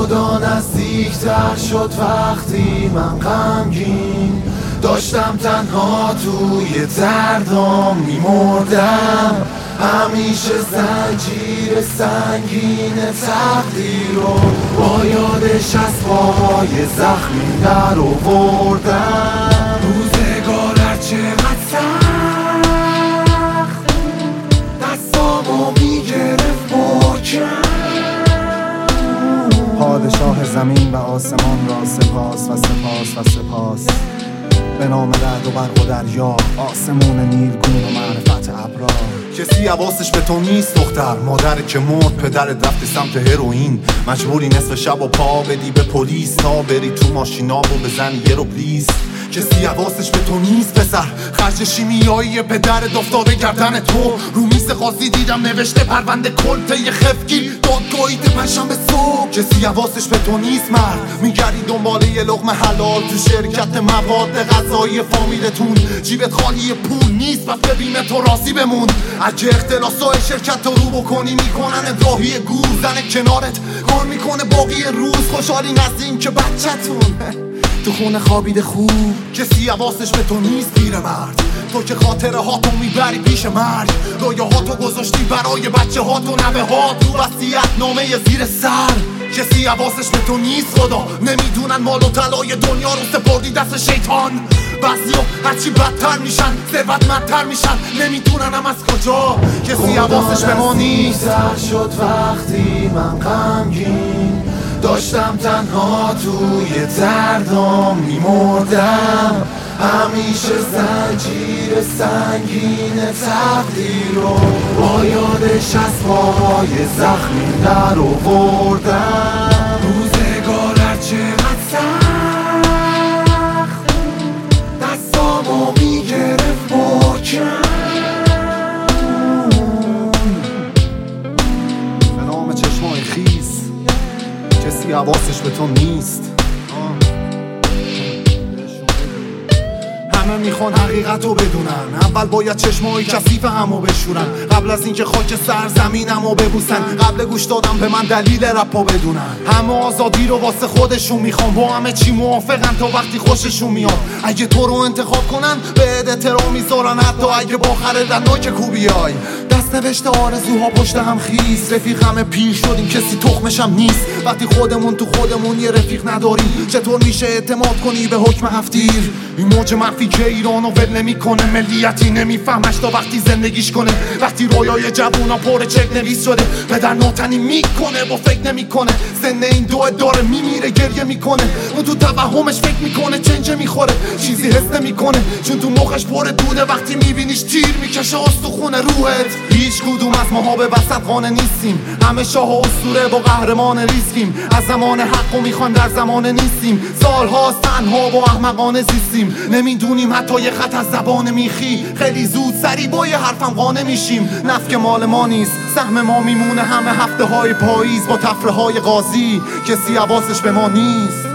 خدا نزدیکتر شد وقتی من غمگین داشتم تنها توی دردام میمردم. همیشه زنجیر سنگین تقدیر رو با یادش از پاهای زخمی در آوردم. روزگار هرچقدر سخت دستامو میگرفت محکم. پادشاه زمین و آسمان را سپاس و سپاس و سپاس. به نام رعد و برق و دریا، آسمون نیلگون و معرفت ابرار. کسی حواسش به تو نیست دختر، مادر که مرد، پدرت رفتی سمت هروئین. مجبوری نصف شب و پا بدی به پلیس تا بری تو ماشینا و بزنی یه رو پلیز. کسی حواسش به تو نیست پسر، خرج شیمیایی پدرت افتاده گردن تو. رو میز قاضی دیدم نوشته پرونده کلته خفگی دادگاهی پنجشنبه صبح. کسی حواسش به تو نیست مرد، میگردی دنبال یه لقمه حلال تو شرکت مواد غذایی فامیلتون. جیبت خالی پول نیست پس ببین تو راضی بمون. اگه اختلاسای شرکت رو بکنی میکنن راهی گور. زن کنارت کار میکنه باقی روز، خوشحالی نزدین که بچه‌تون تو خونه خوابیده خوب. کسی حواسش به تو نیست پیرمرد، تو که خاطره هاتو میبری پیش مرگ. رویه هاتو گذاشتی برای بچه هاتو نوه ها تو وصیت نامه زیر سر. کسی حواسش به تو نیست خدا، نمیدونن مال و طلای دنیا رو سپردی دست شیطان. بعضیا هرچی بدتر میشن ثروتمندتر میشن، نمیدونن هم از کجا. کسی حواسش به ما نیست. شد وقتی من غمگین داشتم تنها توی دردام میمردم. همیشه زنجیر سنگین تقدیر رو با یادش از پاهای زخمی در آوردم. روزگار هرچقدر سخت دستامو میگرفت محکم. به نام چشمای خیس، کسی حواسش به تو نیست. همه میخوان حقیقت رو بدونن، اول باید چشمای کثیف همو بشورن. قبل از اینکه خاک سرزمینمو ببوسن، قبل گوش دادم به من دلیل رپا بدونن. همه آزادی رو واسه خودشون میخوان، با همه چی موافقن تا وقتی خوششون میاد. اگه تو رو انتخاب کنن به احترام میذارن، حتی اگه با خردناک کوبیای. دست نوشته آرزوها پشت هم خیس، رفیق همه پیر شدیم کسی تخمش هم نیست. وقتی خودمون تو خودمون یه رفیق نداریم، چطور میشه اعتماد کنی به حکم هفتیر؟ این موج منفی که ایرانو ول نمیکنه، ملیتی نمیفهمش تا وقتی زندگیش کنه. وقتی رویای جوونا پر چک نویس شده، پدر ناتنی میکنه با فکر نمیکنه. سن این دو داره میمیره گریه میکنه، اون تو توهمش فکر میکنه چنجه میخوره. چیزی حس نمیکنه چون تو مخش پر دوده، وقتی میبینیش تیر میکشه استخونه روحت. هیچ کدوم از ماها به وسط خانه نیستیم، همه شاه و اسطوره با قهرمان ریسکیم. از زمان حقو میخوایم در زمان نیستیم، سالهاست تنها و احمقانه زیستیم. نمیدونیم حتی یه خط از زبان میخی، خیلی زود سری با یه حرفم قانع میشیم. نفت که مال ما نیست، سهم ما میمونه همه هفته های پاییز با تفره های قاضی. کسی حواسش به ما نیست.